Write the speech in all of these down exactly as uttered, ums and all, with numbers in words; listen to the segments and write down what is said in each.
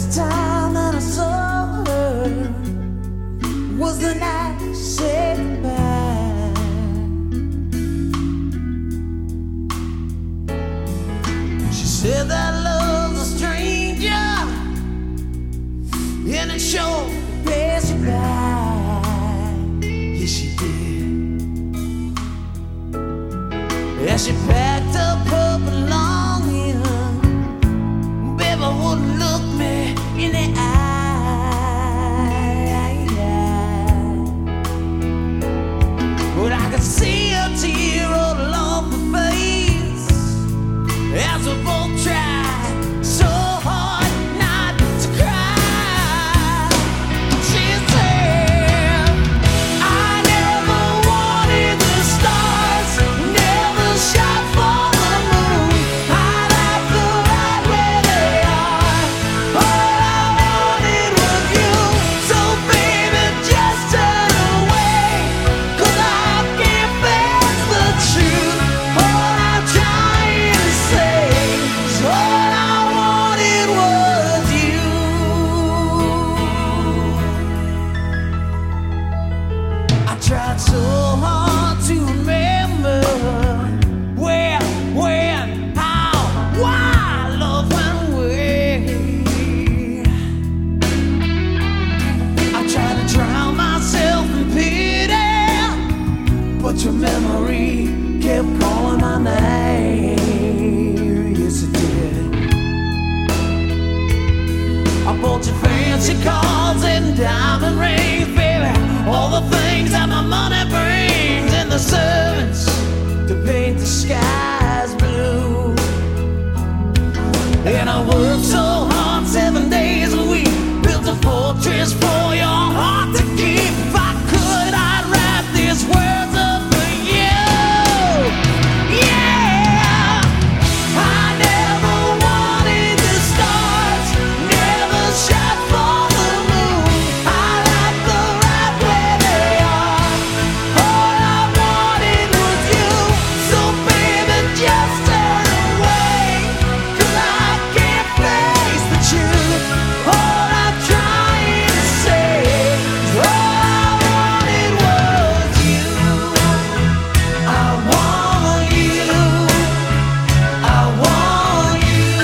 first time that I saw her was the night I said goodbye. She said that love's a stranger and it sure passed you by. Yes, she did. As she packed up her belongings, baby wouldn't look me in the eye. But I could see a tear roll off her face as we both tried so hard not to cry. She said, I never wanted the stars, never shot for the moon. I like the right where they are. All I wanted was you. So baby, just turn away, 'cause I can't face the truth. All I'm trying to say is all I wanted was you. I tried so hard to remember where, when, how, why love went away. I tried to drown myself in pity, but your memory kept calling my name. Yes, it did. I bought you fancy cars and diamond rings, baby, all the things that my money brings, and the servants to paint the skies blue. And I worked so hard seven days a week, built a fortress for your heart to keep. If I could, I'd write these words up for you. Yeah, I never wanted the stars, never shot for the moon. I like the right where they are. All I wanted was you. So baby, just turn away, 'cause I can't face the truth. All I'm trying to say is all I wanted was you. I want you. I want you.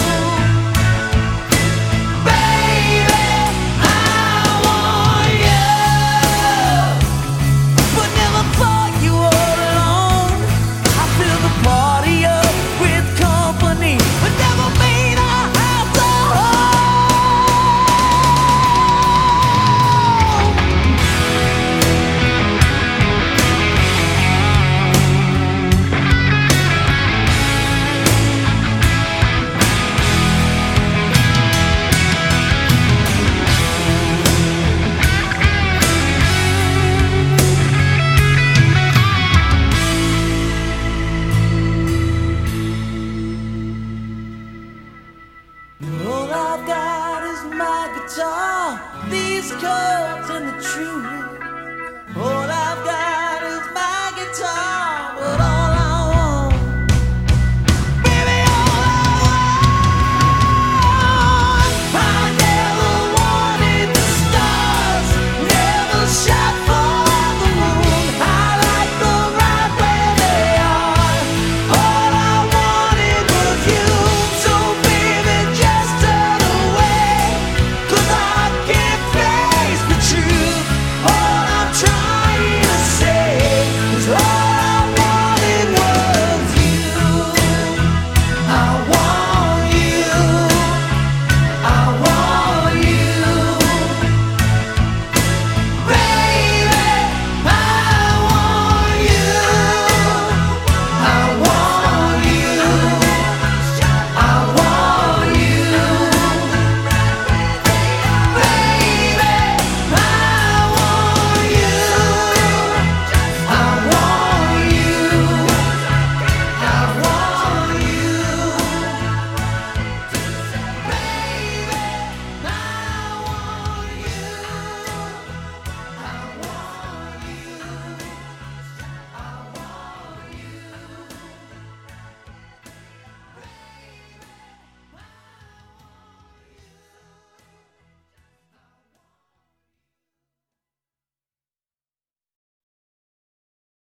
Baby, I want you. But never thought you were alone. I fill the party up with company, but never made a house a home. All I've got is my guitar, these chords and the truth.